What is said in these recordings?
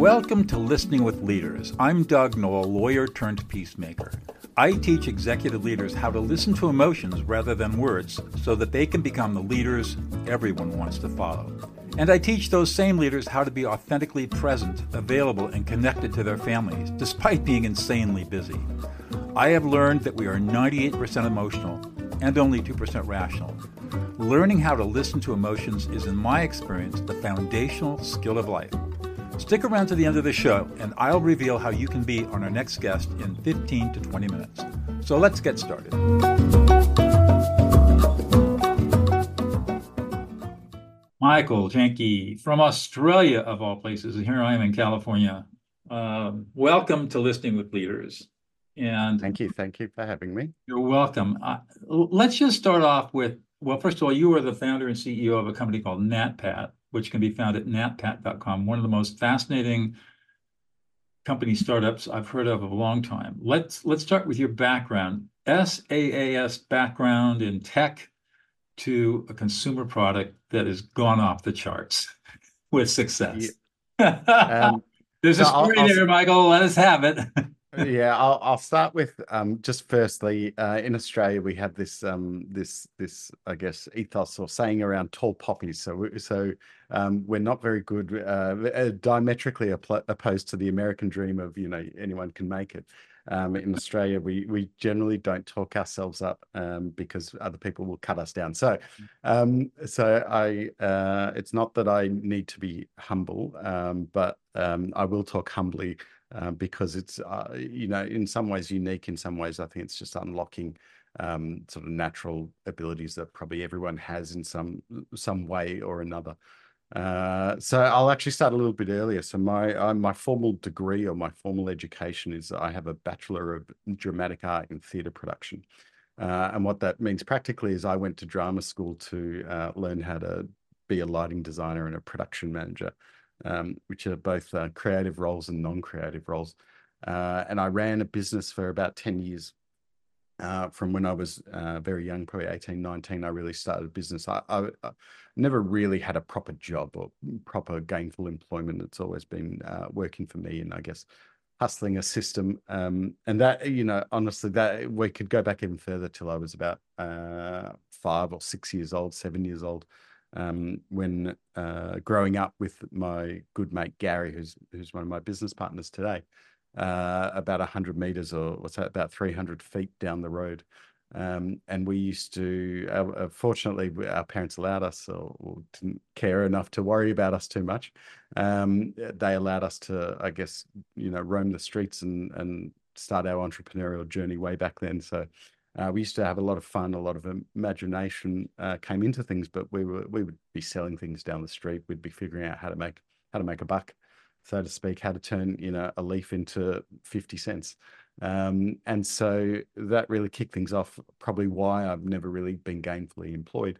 Welcome to Listening with Leaders. I'm Doug Noll, lawyer turned peacemaker. I teach executive leaders how to listen to emotions rather than words so that they can become the leaders everyone wants to follow. And I teach those same leaders how to be authentically present, available, and connected to their families, despite being insanely busy. I have learned that we are 98% emotional and only 2% rational. Learning how to listen to emotions is, in my experience, the foundational skill of life. Stick around to the end of the show, and I'll reveal how you can be on our next guest in 15 to 20 minutes. So let's get started. Michael Janke from Australia, of all places, and here I am in California. Welcome to Listening with Leaders. And Thank you for having me. You're welcome. Let's just start off with, well, first of all, you are the founder and CEO of a company called NatPat, which can be found at natpat.com, one of the most fascinating company startups I've heard of a long time. Let's start with your background, SaaS background in tech to a consumer product that has gone off the charts with success. Yeah. There's a story there, Michael. Let us have it. Yeah, I'll start with just firstly, in Australia we have this I guess ethos or saying around tall poppies. So we're not very good, diametrically opposed to the American dream of anyone can make it. In Australia, we generally don't talk ourselves up because other people will cut us down. So it's not that I need to be humble, but I will talk humbly. Because it's in some ways unique, in some ways I think it's just unlocking sort of natural abilities that probably everyone has in some way or another. So I'll actually start a little bit earlier. So my formal degree or my formal education is I have a Bachelor of Dramatic Art in Theatre Production. And what that means practically is I went to drama school to learn how to be a lighting designer and a production manager. Which are both creative roles and non-creative roles. And I ran a business for about 10 years. From when I was very young, probably 18, 19, I really started a business. I never really had a proper job or proper gainful employment. It's always been working for me and I guess hustling a system. And that, honestly, that we could go back even further till I was about 5 or 6 years old, 7 years old. When growing up with my good mate Gary, who's one of my business partners today, about 100 meters or about 300 feet down the road. And we used to, fortunately, our parents allowed us or didn't care enough to worry about us too much. They allowed us to, I guess, roam the streets and start our entrepreneurial journey way back then. So we used to have a lot of fun, a lot of imagination came into things, but we would be selling things down the street. We'd be figuring out how to make a buck, so to speak, how to turn a leaf into 50 cents. And so that really kicked things off, probably why I've never really been gainfully employed.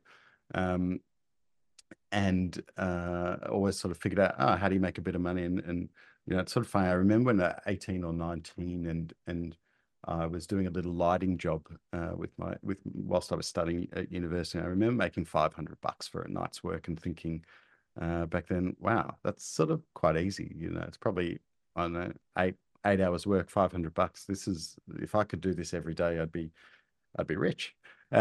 And always sort of figured out, how do you make a bit of money? And it's sort of funny. I remember when I was 18 or 19 and I was doing a little lighting job whilst I was studying at university. I remember making $500 for a night's work and thinking back then, wow, that's sort of quite easy. It's probably, I don't know, eight hours work, $500. This is, if I could do this every day, I'd be rich.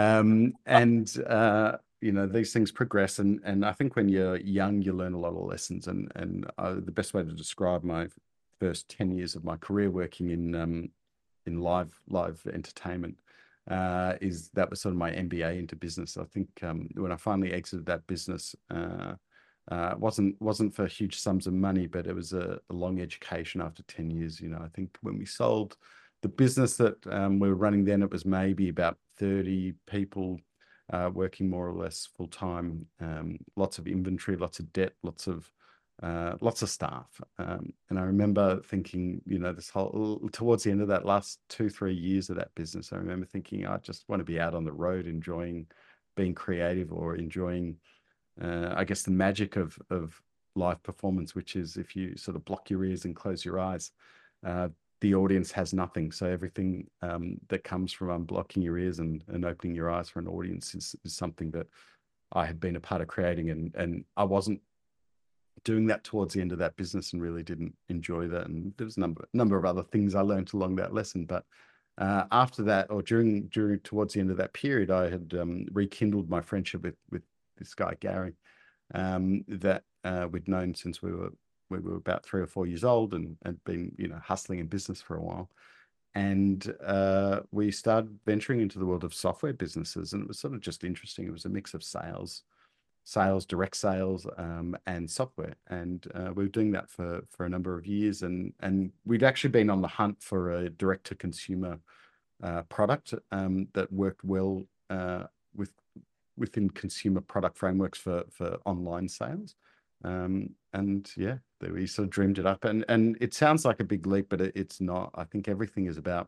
These things progress, and I think when you're young, you learn a lot of lessons. And the best way to describe my first 10 years of my career working in live entertainment is that was sort of my MBA into business. I think when I finally exited that business, it wasn't for huge sums of money, but it was a long education after 10 years. I think when we sold the business that we were running then, it was maybe about 30 people working more or less full time, lots of inventory, lots of debt, lots of staff. And I remember thinking, this whole, towards the end of that last 2-3 years of that business, I remember thinking, I just want to be out on the road, enjoying being creative or enjoying, I guess, the magic of live performance, which is if you sort of block your ears and close your eyes, the audience has nothing. So everything that comes from unblocking your ears and opening your eyes for an audience is something that I had been a part of creating. And I wasn't doing that towards the end of that business and really didn't enjoy that. And there was a number of other things I learned along that lesson. But after that, or during towards the end of that period, I had rekindled my friendship with this guy Gary, that we'd known since we were about 3 or 4 years old, and been, hustling in business for a while. And we started venturing into the world of software businesses, and it was sort of just interesting. It was a mix of direct sales, and software. And we were doing that for a number of years, and we'd actually been on the hunt for a direct to consumer product that worked well within consumer product frameworks for online sales. And yeah, we sort of dreamed it up, and it sounds like a big leap, but it's not. I think everything is about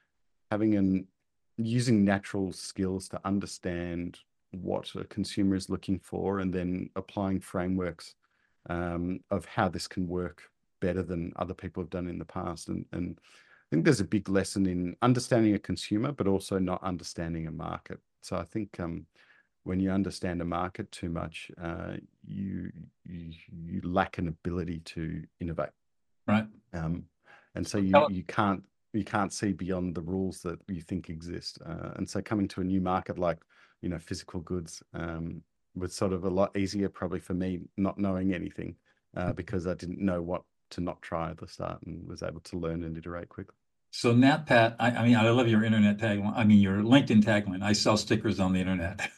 using natural skills to understand what a consumer is looking for, and then applying frameworks of how this can work better than other people have done in the past. And I think there's a big lesson in understanding a consumer, but also not understanding a market. So I think when you understand a market too much, you lack an ability to innovate. Right. And so you can't see beyond the rules that you think exist. And so coming to a new market like, physical goods, was sort of a lot easier probably for me, not knowing anything, because I didn't know what to not try at the start, and was able to learn and iterate quickly. So NatPat, I mean, I love your internet tagline. I mean, your LinkedIn tagline. I sell stickers on the internet.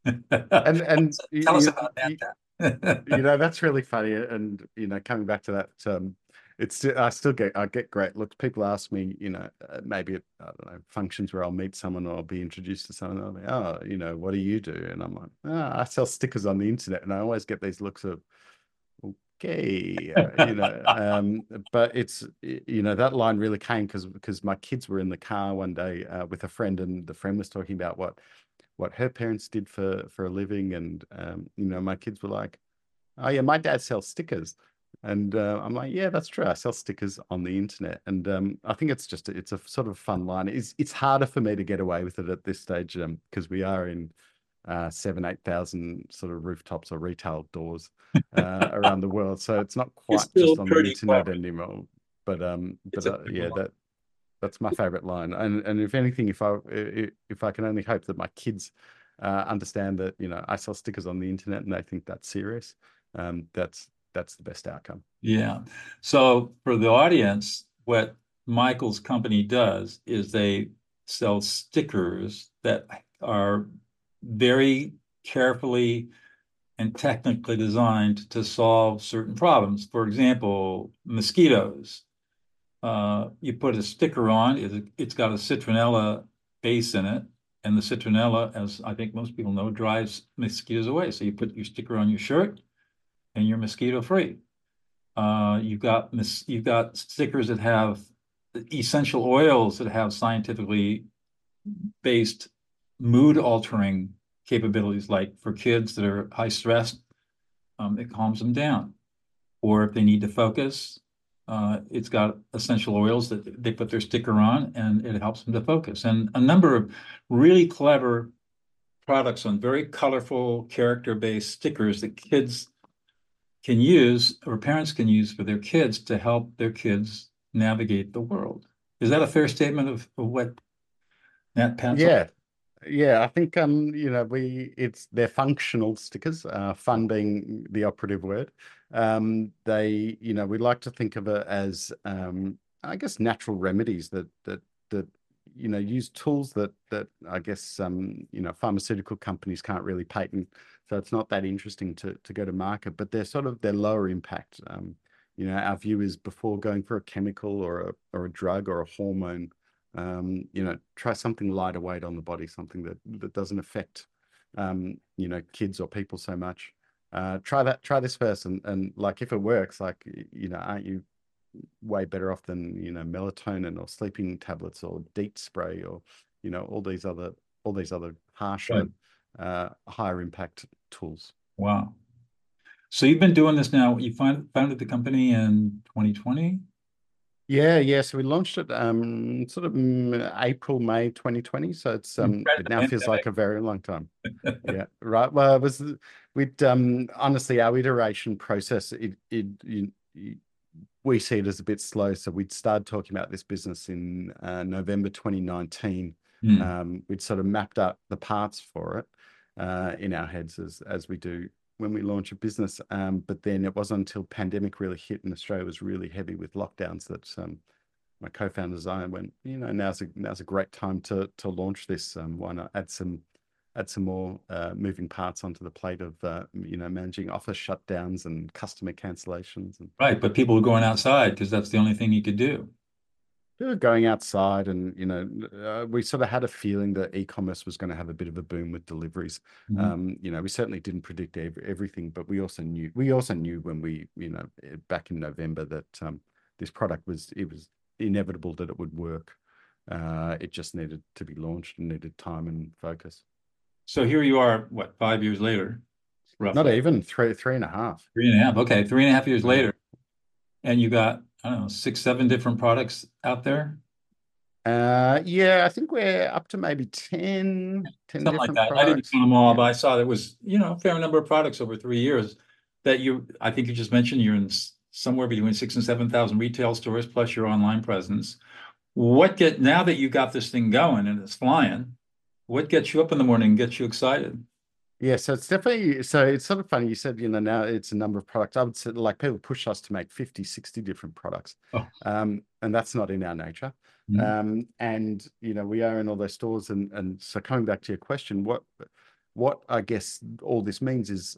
And Tell us about NatPat. that's really funny. And coming back to that, I get great looks. People ask me, maybe at, I don't know, functions where I'll meet someone or I'll be introduced to someone. They'll be, oh, what do you do? And I'm like, I sell stickers on the internet. And I always get these looks of, okay, but it's, that line really came because my kids were in the car one day with a friend, and the friend was talking about what her parents did for a living. And, my kids were like, oh yeah, my dad sells stickers. And I'm like, yeah, that's true. I sell stickers on the internet. And I think it's a sort of fun line. It's harder for me to get away with it at this stage, because we are in 8,000 sort of rooftops or retail doors around the world. So it's not quite just on the internet anymore. But yeah, that's my favorite line. And if anything, if I can only hope that my kids understand that, I sell stickers on the internet and they think that's serious, that's the best outcome. Yeah. So for the audience, what Michael's company does is they sell stickers that are very carefully and technically designed to solve certain problems. For example, mosquitoes. You put a sticker on, it's got a citronella base in it, and the citronella, as I think most people know, drives mosquitoes away. So you put your sticker on your shirt, and you're mosquito free. You've got stickers that have essential oils that have scientifically based mood altering capabilities, like for kids that are high stressed, it calms them down. Or if they need to focus, it's got essential oils that they put their sticker on, and it helps them to focus. And a number of really clever products on very colorful character-based stickers that kids can use, or parents can use for their kids, to help their kids navigate the world. Is that a fair statement of what NatPat's? Yeah, I think they're functional stickers, fun being the operative word. We like to think of it as I guess natural remedies that use tools that I guess pharmaceutical companies can't really patent. So it's not that interesting to go to market, but they're lower impact. Our view is, before going for a chemical or a drug or a hormone, try something lighter weight on the body, something that doesn't affect kids or people so much. Try this first, and like, if it works, like, aren't you way better off than melatonin or sleeping tablets or DEET spray or all these other harsher, higher impact tools. Wow. So you've been doing this now. You founded the company in 2020? Yeah. So we launched it sort of April, May 2020. So it's it now feels like a very long time. Yeah, right. Well, we'd honestly, our iteration process, we see it as a bit slow. So we'd started talking about this business in November 2019. Hmm. We'd sort of mapped out the parts for it in our heads as we do when we launch a business. But then it wasn't until pandemic really hit and Australia was really heavy with lockdowns that my co-founders and I went, now's a great time to launch this. Why not add some more moving parts onto the plate of managing office shutdowns and customer cancellations, and Right, but people were going outside because that's the only thing you could do. we were going outside, and we sort of had a feeling that e-commerce was going to have a bit of a boom with deliveries. Mhm. We certainly didn't predict everything, but we also knew when we back in November that this product was inevitable that it would work. It just needed to be launched and needed time and focus. So here you are, what, 5 years later, Not roughly? even three and a half. 3.5. Okay, 3.5 years Yeah. later, and you got, I don't know, 6, 7 different products out there, Yeah, I think we're up to maybe 10 something like different that. I didn't products. count them all, Yeah. but I saw there was, a fair number of products over 3 years that I think you just mentioned you're in somewhere between 6 and 7 thousand retail stores plus your online presence. Now that you got this thing going and it's flying, what gets you up in the morning and gets you excited? Yeah, so it's definitely, so it's sort of funny. You said, now it's a number of products. I would say like people push us to make 50, 60 different products. Oh, And that's not in our nature. mhm. And we are in all those stores, and so coming back to your question, what I guess all this means is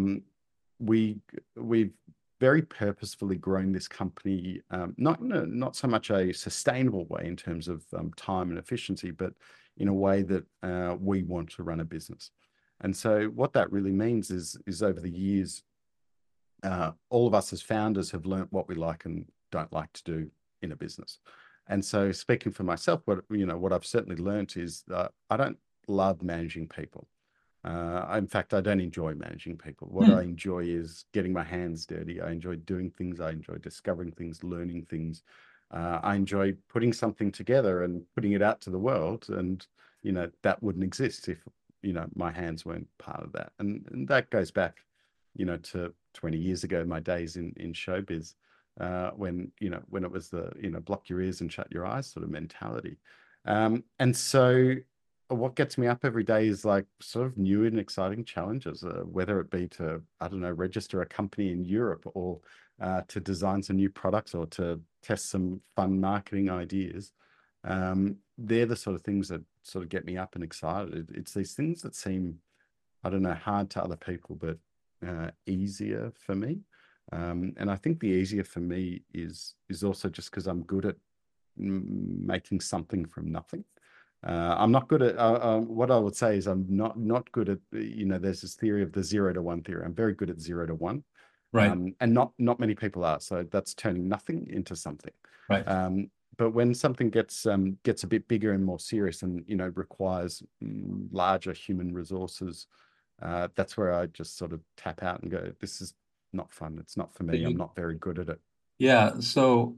we we've very purposefully grown this company, not so much a sustainable way in terms of time and efficiency, but in a way that we want to run a business. And so what that really means is over the years, all of us as founders have learnt what we like and don't like to do in a business. And so speaking for myself, what I've certainly learnt is that I don't love managing people. In fact, I don't enjoy managing people. What I Hmm. enjoy is getting my hands dirty. I enjoy doing things. I enjoy discovering things, learning things. I enjoy putting something together and putting it out to the world. And, that wouldn't exist if, my hands weren't part of that. And that goes back, to 20 years ago, my days in showbiz, when it was the, block your ears and shut your eyes sort of mentality. And so what gets me up every day is like sort of new and exciting challenges, whether it be to, I don't know, register a company in Europe, or to design some new products, or to test some fun marketing ideas. They're the sort of things that sort of get me up and excited. It's these things that seem, I don't know, hard to other people, but easier for me. And I think the easier for me is also just because I'm good at making something from nothing. I'm not good at what I would say is I'm not good at, there's this theory of the 0 to 1 theory. I'm very good at 0 to 1. Right, And not many people are. So that's turning nothing into something. right. But when something gets a bit bigger and more serious, and requires larger human resources, that's where I just sort of tap out and go, this is not fun. It's not for me. I'm not very good at it. Yeah, so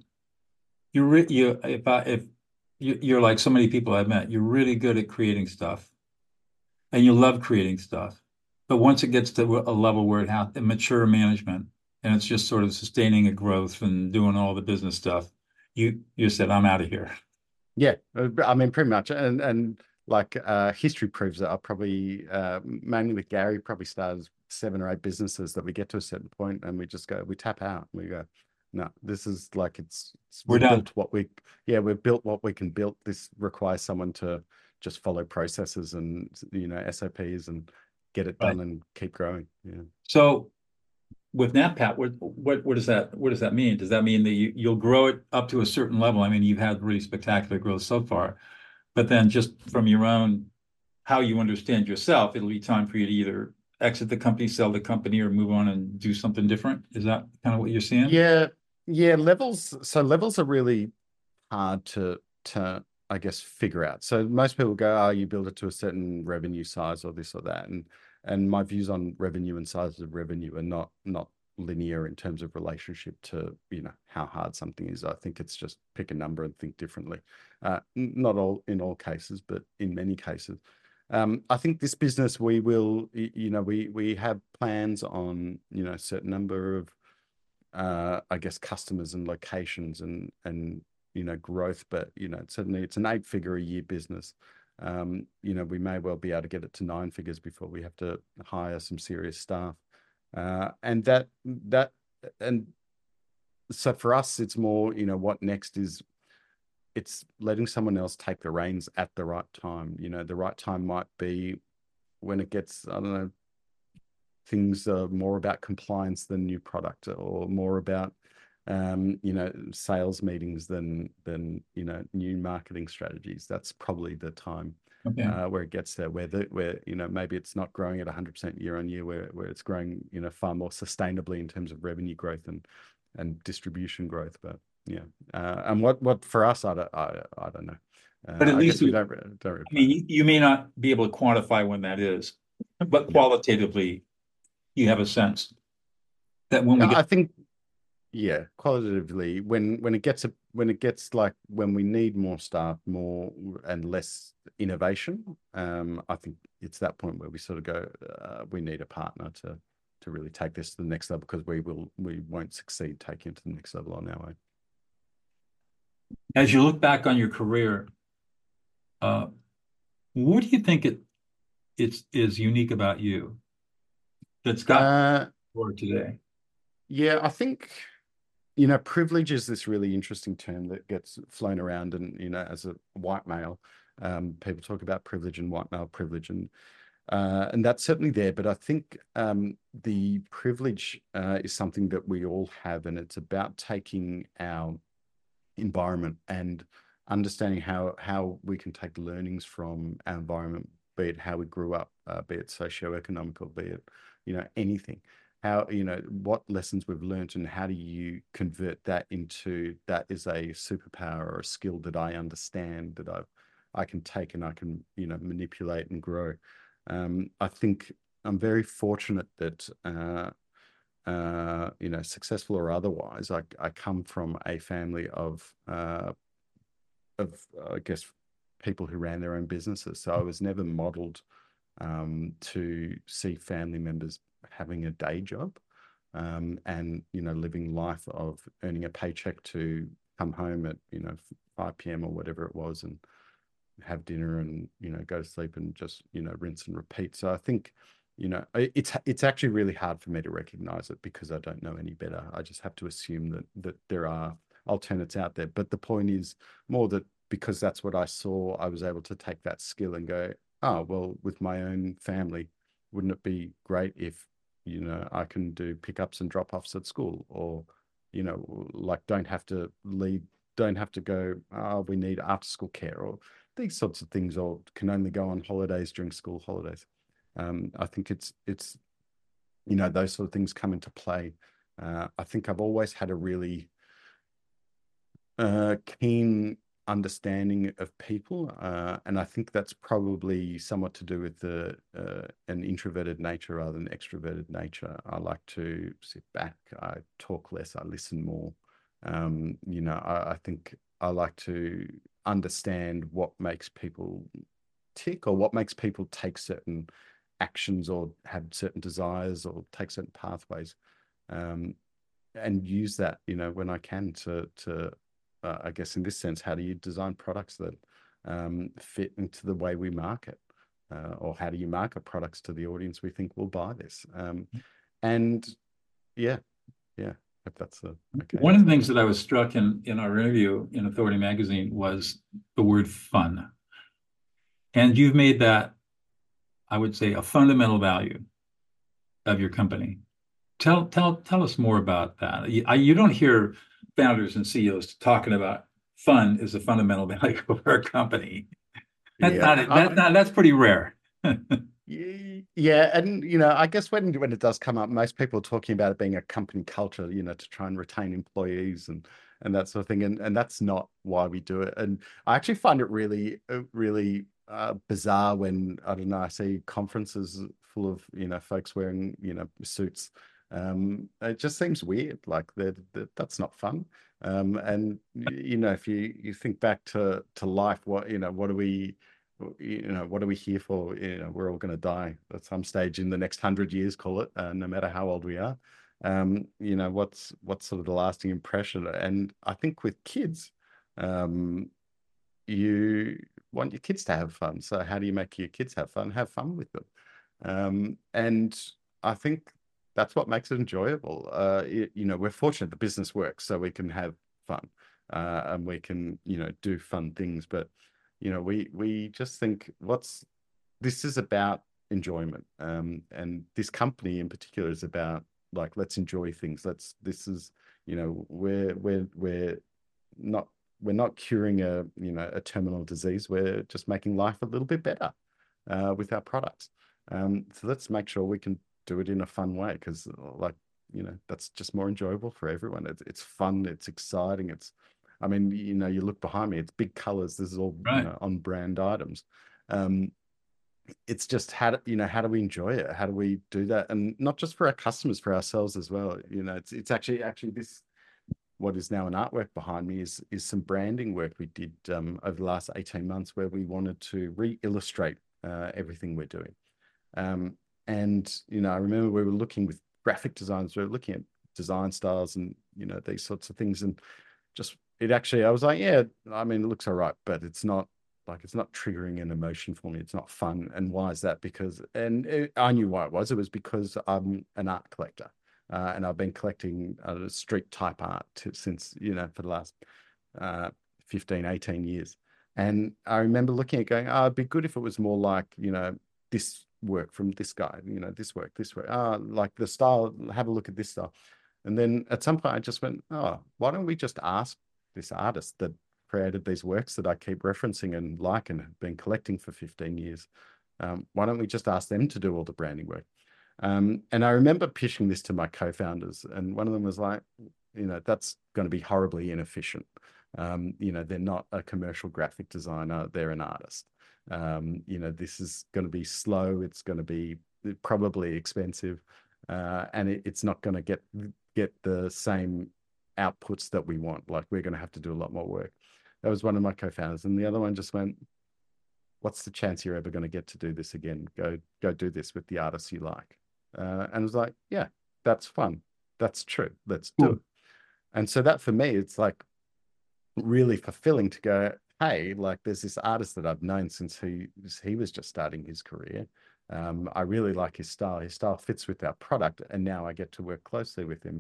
if you're like so many people I've met, you're really good at creating stuff and you love creating stuff. But once it gets to a level where it has mature management and it's just sort of sustaining a growth and doing all the business stuff, you said, I'm out of here. Yeah, I mean, pretty much. And like history proves that I probably, mainly with Gary, probably started 7 or 8 businesses that we get to a certain point and we tap out. We go, no, this is like, We're done. we've built what we can build. This requires someone to just follow processes and, SOPs, and get it Right. done and keep growing. Yeah. So with NatPat, what does that mean? Does that mean that you'll grow it up to a certain level? I mean, you've had really spectacular growth so far, but then just from your own how you understand yourself, it'll be time for you to either exit the company, sell the company, or move on and do something different. Is that kind of what you're seeing? Yeah. Yeah. Levels are really hard to I guess figure out. So most people go, oh, you build it to a certain revenue size or this or that. And my views on revenue and size of revenue are not linear in terms of relationship to, how hard something is. I think it's just pick a number and think differently. Not all in all cases, but in many cases. I think this business, we will, we have plans on, a certain number of, I guess, customers and locations and growth, but certainly it's an 8-figure a year business. We may well be able to get it to 9 figures before we have to hire some serious staff. And so for us, it's more, what next is, it's letting someone else take the reins at the right time. The right time might be when it gets, I don't know, things are more about compliance than new product, or more about sales meetings than new marketing strategies. That's probably the time Okay. where it gets there, where maybe it's not growing at 100% year on year, where it's growing far more sustainably in terms of revenue growth and distribution growth. But yeah, and what for us, I don't know. But at I least guess we you, don't really I plan. mean, you may not be able to quantify when that is, but Yeah, qualitatively, you have a sense that when we get, I think. Yeah, qualitatively, when it gets like when we need more staff, more and less innovation, I think it's that point where we sort of go, we need a partner to really take this to the next level, because we won't succeed taking it to the next level on our own. as you look back on your career, uh, what do you think it's is unique about you that's got Uh, for today? yeah, I think privilege is this really interesting term that gets flown around, and as a white male, people talk about privilege and white male privilege, and that's certainly there. But I think the privilege is something that we all have, and it's about taking our environment and understanding how we can take learnings from our environment, be it how we grew up, be it socioeconomical, be it anything. How what lessons we've learned, and how do you convert that into, that is a superpower or a skill that I understand, that I can take and I can manipulate and grow. I think I'm very fortunate that successful or otherwise, I come from a family of I guess people who ran their own businesses. So I was never modeled to see family members having a day job, and living life of earning a paycheck to come home at 5 p.m. or whatever it was, and have dinner and go to sleep and just rinse and repeat. So I think it's actually really hard for me to recognize it, because I don't know any better. I just have to assume that there are alternates out there. But the point is more that, because that's what I saw, I was able to take that skill and go, oh well, with my own family, wouldn't it be great if I can do pickups and drop-offs at school, or like don't have to leave, don't have to go, oh, we need after school care, or these sorts of things, or can only go on holidays during school holidays. I think it's those sort of things come into play. I think I've always had a really keen understanding of people, and I think that's probably somewhat to do with an introverted nature rather than extroverted nature. I like to sit back, I talk less, I listen more. I think I like to understand what makes people tick, or what makes people take certain actions, or have certain desires, or take certain pathways, um, and use that, when I can, to I guess in this sense, how do you design products that fit into the way we market, or how do you market products to the audience we think will buy this? And yeah, yeah, if that's a okay One of answer. the things that I was struck in our interview in Authority Magazine was the word fun. And you've made that, I would say, a fundamental value of your company. Tell us more about that. You don't hear founders and CEOs talking about fun is a fundamental value of our company. That's Yeah, not it. That's pretty rare. yeah, and I guess when it does come up, most people are talking about it being a company culture, to try and retain employees and that sort of thing, and that's not why we do it. And I actually find it really really bizarre when, I don't know, I see conferences full of folks wearing suits. It just seems weird, like that's not fun. And if you think back to life, what what do we what are we here for? We're all going to die at some stage in the next 100 years, call it, no matter how old we are. What's sort of the lasting impression? And I think with kids, um, you want your kids to have fun. So how do you make your kids have fun? Have fun with them. And I think that's what makes it enjoyable. We're fortunate the business works so we can have fun, and we can, do fun things. But, we just think this is about enjoyment. And this company in particular is about like, let's enjoy things. This is, we're not we're not curing a terminal disease. We're just making life a little bit better with our products. So let's make sure we can do it in a fun way, because like, that's just more enjoyable for everyone. It's fun, it's exciting. I mean, you look behind me, it's big colors. This is all, Right. on brand items. Um, it's just how do we enjoy it? How do we do that? And not just for our customers, for ourselves as well. It's actually this, what is now an artwork behind me is some branding work we did over the last 18 months, where we wanted to re-illustrate everything we're doing. And I remember we were looking with graphic designs, we were looking at design styles and these sorts of things, and I was like, yeah, I mean, it looks all right, but it's not triggering an emotion for me. It's not fun. And why is that? I knew why it was. It was because I'm an art collector. And I've been collecting street type art since, for the last 15, 18 years. And I remember looking at going, oh, it'd be good if it was more like, this work from this guy, this work, like the style, have a look at this style. And then at some point I just went, oh, why don't we just ask this artist that created these works that I keep referencing and have been collecting for 15 years. Why don't we just ask them to do all the branding work? And I remember pitching this to my co-founders, and one of them was like, that's going to be horribly inefficient. They're not a commercial graphic designer, they're an artist. This is going to be slow, it's going to be probably expensive, and it's not going to get the same outputs that we want. Like, we're going to have to do a lot more work. That was one of my co-founders. And the other one just went, what's the chance you're ever going to get to do this again? Go do this with the artists you like. And I was like, yeah, that's fun. That's true. Let's do it. And so that for me, it's like really fulfilling to go, hey, like, there's this artist that I've known since he was just starting his career. I really like his style. His style fits with our product. And now I get to work closely with him,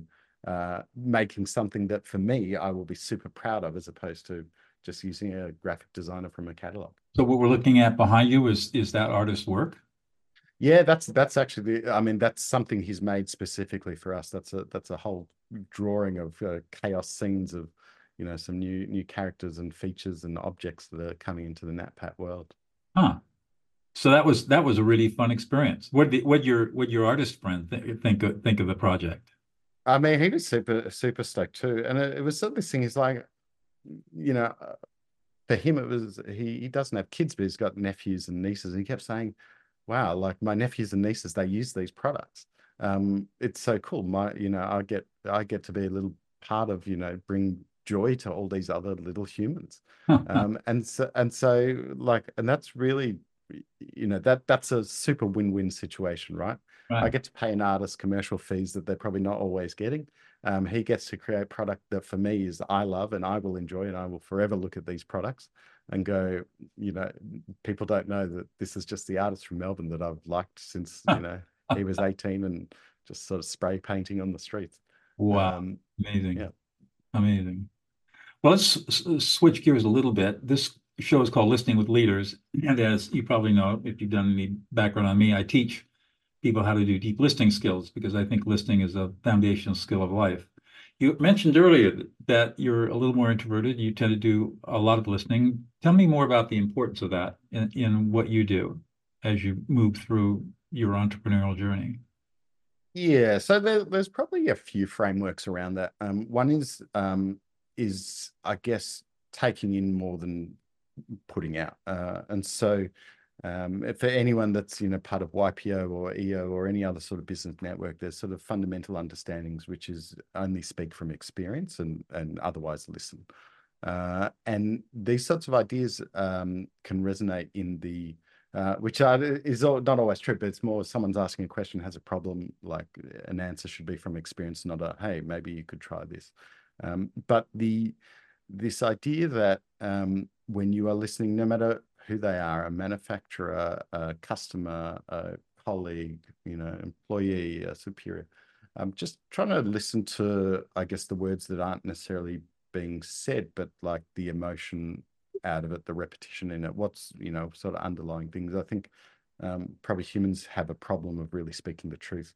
making something that for me, I will be super proud of, as opposed to just using a graphic designer from a catalog. So what we're looking at behind you is that artist's work? Yeah, that's actually I mean, that's something he's made specifically for us. That's a whole drawing of chaos scenes of, some new characters and features and objects that are coming into the NatPat world. Huh. So that was a really fun experience. What your artist friend think of the project? I mean, he was super stoked too, and it was sort of this thing. He's like, you know, for him, it was he doesn't have kids, but he's got nephews and nieces, and he kept saying, wow, like my nephews and nieces, they use these products. It's so cool. I get to be a little part of, bring joy to all these other little humans. And that's really, that's a super win-win situation, right? I Right. get to pay an artist commercial fees that they're probably not always getting. He gets to create product that for me is I love and I will enjoy, and I will forever look at these products and go, you know, people don't know that this is just the artist from Melbourne that I've liked since, he was 18 and just sort of spray painting on the streets. Wow. Um, Amazing. yeah. Amazing. Well, let's switch gears a little bit. This show is called Listening with Leaders. And as you probably know, if you've done any background on me, I teach people how to do deep listening skills because I think listening is a foundational skill of life. You mentioned earlier that you're a little more introverted. You tend to do a lot of listening. Tell me more about the importance of that in what you do as you move through your entrepreneurial journey. Yeah, so there's probably a few frameworks around that. One is I guess taking in more than putting out, and so for anyone that's part of YPO or EO or any other sort of business network, there's sort of fundamental understandings which is only speak from experience and otherwise listen. And these sorts of ideas can resonate in the is not always true, but it's more someone's asking a question, has a problem, like an answer should be from experience, not a, hey, maybe you could try this. But this idea that when you are listening, no matter who they are, a manufacturer, a customer, a colleague, employee, a superior, just trying to listen to, I guess, the words that aren't necessarily being said, but like the emotion out of it, the repetition in it, what's, sort of underlying things. I think probably humans have a problem of really speaking the truth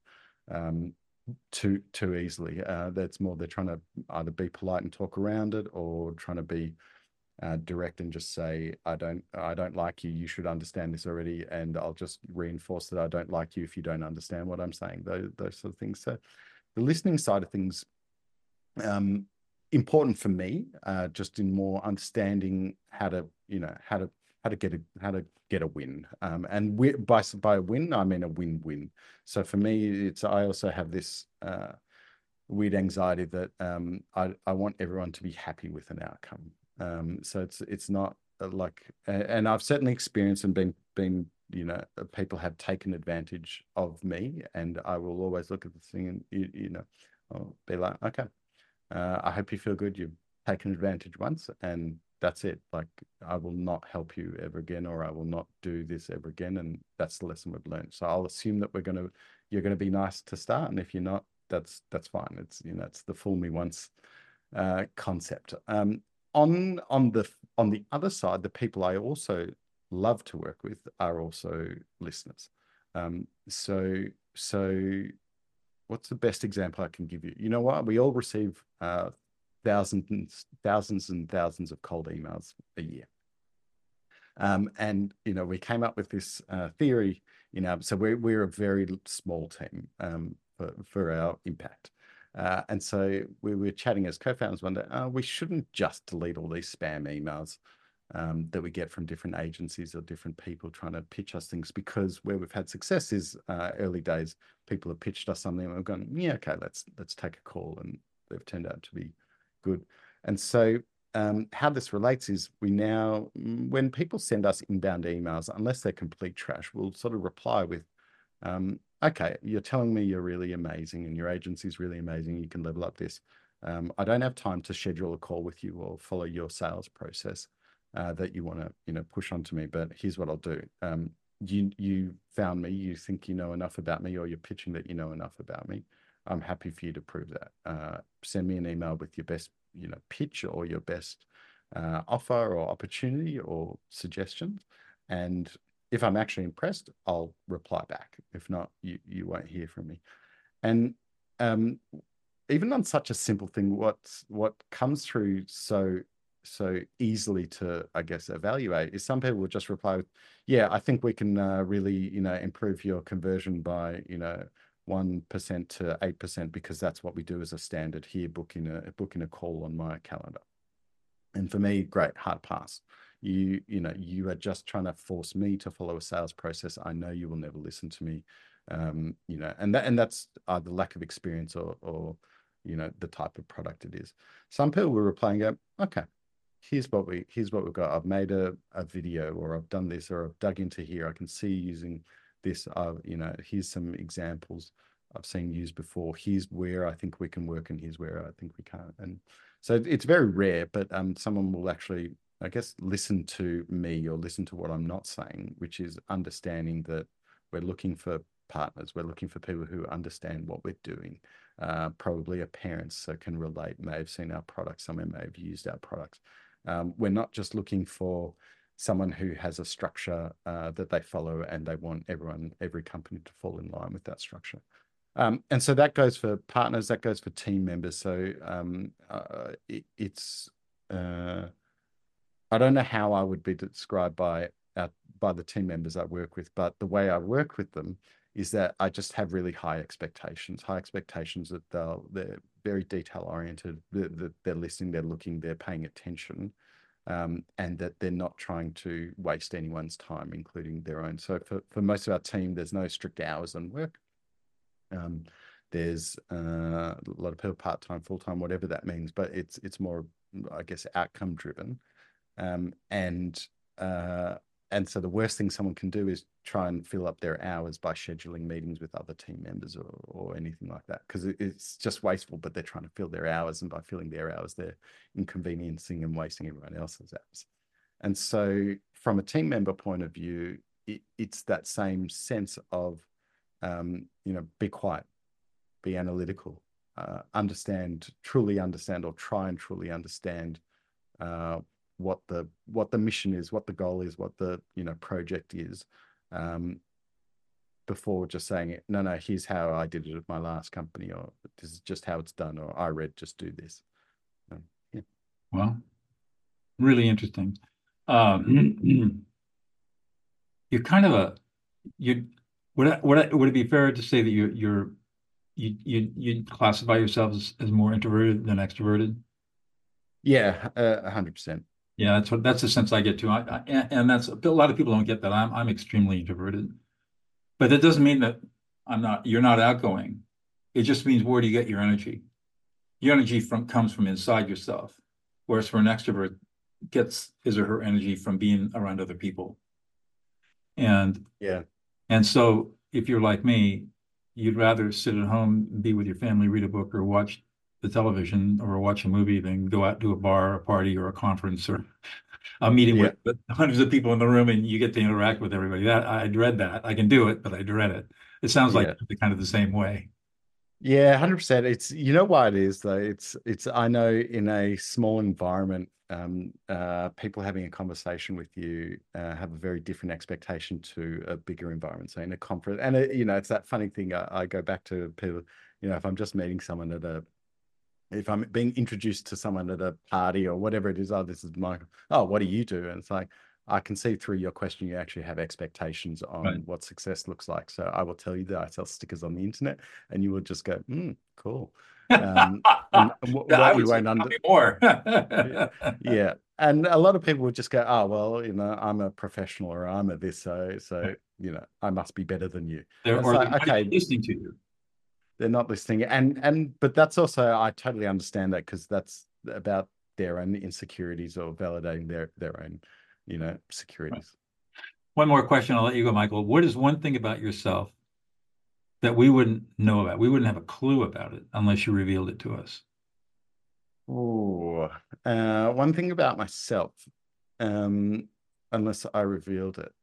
too easily. That's more, they're trying to either be polite and talk around it, or trying to be direct and just say, I don't like you. You should understand this already, and I'll just reinforce that I don't like you if you don't understand what I'm saying. Those sort of things. So the listening side of things, important for me, just in more understanding how to get a win. And by a win, I mean a win-win. So for me, I also have this weird anxiety that I want everyone to be happy with an outcome. So it's not like, and I've certainly experienced and been people have taken advantage of me, and I will always look at the thing and I'll be like, okay, I hope you feel good. You've taken advantage once, and that's it. Like, I will not help you ever again, or I will not do this ever again. And that's the lesson we've learned. So I'll assume that you're gonna be nice to start, and if you're not, that's fine. It's it's the fool me once concept. On the other side, the people I also love to work with are also listeners. So what's the best example I can give you? You know what? We all receive thousands and thousands of cold emails a year. And we came up with this theory. So we're a very small team for our impact. And so we were chatting as co-founders one day, we shouldn't just delete all these spam emails that we get from different agencies or different people trying to pitch us things, because where we've had success is early days, people have pitched us something and we've gone, yeah, okay, let's take a call, and they've turned out to be good. And so how this relates is, we now, when people send us inbound emails, unless they're complete trash, we'll sort of reply with, okay, you're telling me you're really amazing and your agency is really amazing, you can level up this. I don't have time to schedule a call with you or follow your sales process that you want to, push onto me, but here's what I'll do. You found me, you think you know enough about me, or you're pitching that you know enough about me. I'm happy for you to prove that. Send me an email with your best, pitch, or your best offer or opportunity or suggestions. And if I'm actually impressed, I'll reply back. If not, you won't hear from me. And even on such a simple thing, what comes through so easily to, I guess, evaluate is, some people will just reply with, yeah, I think we can really, improve your conversion by, 1% to 8%, because that's what we do as a standard here, booking a call on my calendar. And for me, great, hard pass. You are just trying to force me to follow a sales process. I know you will never listen to me. And that's either lack of experience or the type of product it is. Some people will reply and go, okay, here's what we've got. I've made a video, or I've done this, or I've dug into here. I can see using this. Here's some examples I've seen used before. Here's where I think we can work, and here's where I think we can't. And so it's very rare, but someone will actually, I guess, listen to me or listen to what I'm not saying, which is understanding that we're looking for partners. We're looking for people who understand what we're doing. Probably are parents, so can relate, may have seen our products somewhere, may have used our products. We're not just looking for someone who has a structure that they follow, and they want every company to fall in line with that structure. And so that goes for partners, that goes for team members. So I don't know how I would be described by the team members I work with, but the way I work with them is that I just have really high expectations that they're very detail oriented, that they're listening, they're looking, they're paying attention, and that they're not trying to waste anyone's time, including their own. So for most of our team, there's no strict hours on work. There's a lot of people part-time, full-time, whatever that means, but it's more, I guess, outcome driven. And so the worst thing someone can do is try and fill up their hours by scheduling meetings with other team members or anything like that, because it's just wasteful, but they're trying to fill their hours, and by filling their hours, they're inconveniencing and wasting everyone else's hours. And so from a team member point of view, it's that same sense of, be quiet, be analytical, truly understand, or try and truly understand what the mission is, what the goal is, what the project is, before just saying it. No, here's how I did it at my last company, or this is just how it's done, or I read, just do this. Yeah. Well, really interesting. You're kind of would it be fair to say that you classify yourselves as more introverted than extroverted? Yeah, 100%. Yeah, that's the sense I get too. And that's a lot of people don't get that. I'm extremely introverted, but that doesn't mean that you're not outgoing. It just means, where do you get your energy? Your energy comes from inside yourself, whereas for an extrovert, gets his or her energy from being around other people. And so if you're like me, you'd rather sit at home, be with your family, read a book, or watch the television, or watch a movie, than go out to a bar, a party, or a conference, or a meeting with hundreds of people in the room, and you get to interact with everybody. That I dread that. I can do it, but I dread it. It sounds like kind of the same way. Yeah, 100%. It's, why it is though. It's I know in a small environment, people having a conversation with you have a very different expectation to a bigger environment. So in a conference, and it's that funny thing. I go back to people. If I'm just meeting someone if I'm being introduced to someone at a party or whatever it is, this is Michael. Oh, what do you do? And it's like, I can see through your question, you actually have expectations on what success looks like. So I will tell you that I sell stickers on the internet, and you will just go, cool. And what you won't more. Yeah. And a lot of people would just go, oh, well, I'm a professional, or I'm a this, so I must be better than you. They're listening to you. They're not listening. But that's also, I totally understand that, because that's about their own insecurities, or validating their own, securities. Right. One more question, I'll let you go, Michael. What is one thing about yourself that we wouldn't know about? We wouldn't have a clue about it unless you revealed it to us. One thing about myself, unless I revealed it.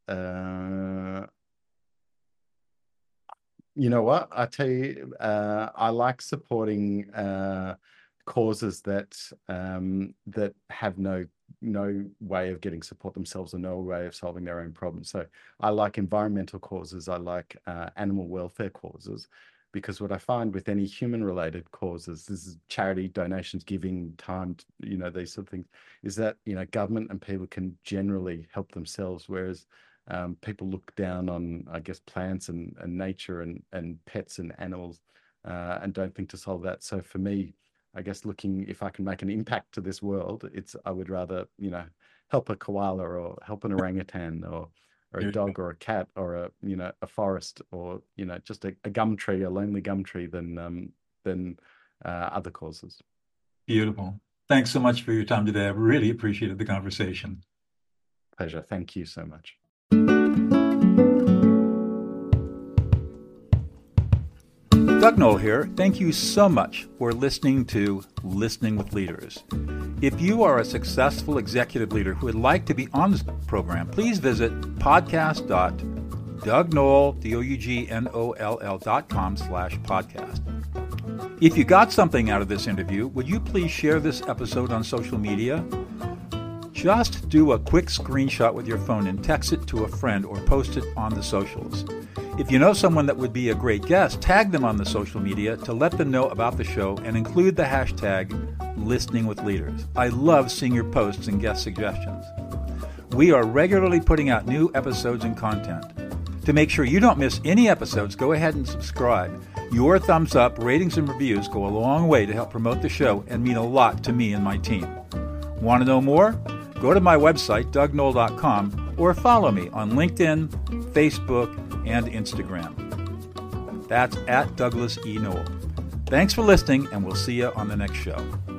You know what? I tell you, I like supporting causes that have no way of getting support themselves, or no way of solving their own problems. So I like environmental causes. I like animal welfare causes, because what I find with any human-related causes, this is charity, donations, giving, time, these sort of things, is that government and people can generally help themselves, whereas people look down on, I guess, plants and nature and pets and animals, and don't think to solve that. So for me, I guess, looking if I can make an impact to this world, I would rather, help a koala, or help an orangutan, or a dog, or a cat, or a forest, or, just a gum tree, a lonely gum tree, than other causes. Beautiful. Thanks so much for your time today. I really appreciated the conversation. Pleasure. Thank you so much. Doug Noll here. Thank you so much for listening to Listening with Leaders. If you are a successful executive leader who would like to be on this program, please visit podcast.dougnoll.com/podcast. If you got something out of this interview, would you please share this episode on social media? Just do a quick screenshot with your phone and text it to a friend, or post it on the socials. If you know someone that would be a great guest, tag them on the social media to let them know about the show, and include the hashtag Listening with Leaders. I love seeing your posts and guest suggestions. We are regularly putting out new episodes and content. To make sure you don't miss any episodes, go ahead and subscribe. Your thumbs up, ratings, and reviews go a long way to help promote the show, and mean a lot to me and my team. Want to know more? Go to my website, dougnoll.com, or follow me on LinkedIn, Facebook, and Instagram. That's at Douglas E. Noll. Thanks for listening, and we'll see you on the next show.